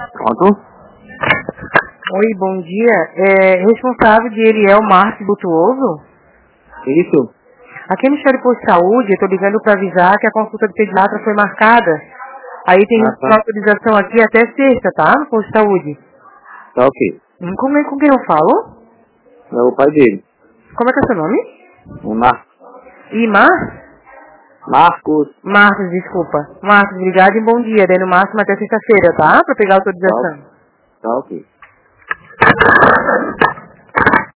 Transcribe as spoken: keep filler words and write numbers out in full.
Pronto? Oi, bom dia. É responsável de Eliel Márcio Butuoso? Isso. Aqui é Ministério Posto de Saúde, eu tô ligando para avisar que a consulta do pediatra foi marcada. Aí tem Ah, tá. uma autorização aqui até sexta, tá? No Posto de Saúde. Tá ok. Hum, Com, com quem eu falo? É o pai dele. Como é que é seu nome? O Mar... Imar? Marcos. Marcos, desculpa. Marcos, obrigado e bom dia. Daí no máximo até sexta-feira, tá? Pra pegar a autorização. Tá ok.